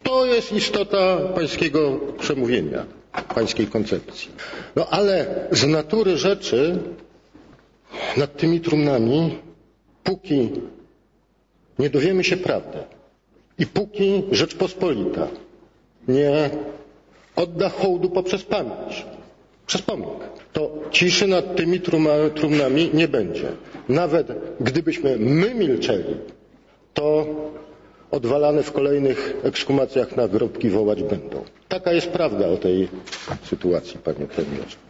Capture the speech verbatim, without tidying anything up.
To jest istota pańskiego przemówienia, pańskiej koncepcji. No ale z natury rzeczy nad tymi trumnami, póki nie dowiemy się prawdy i póki Rzeczpospolita nie odda hołdu poprzez pamięć, przez pomnik, to ciszy nad tymi trumnami nie będzie. Nawet gdybyśmy my milczeli, to odwalane w kolejnych ekshumacjach nagrobki wołać będą. Taka jest prawda o tej sytuacji, panie premierze.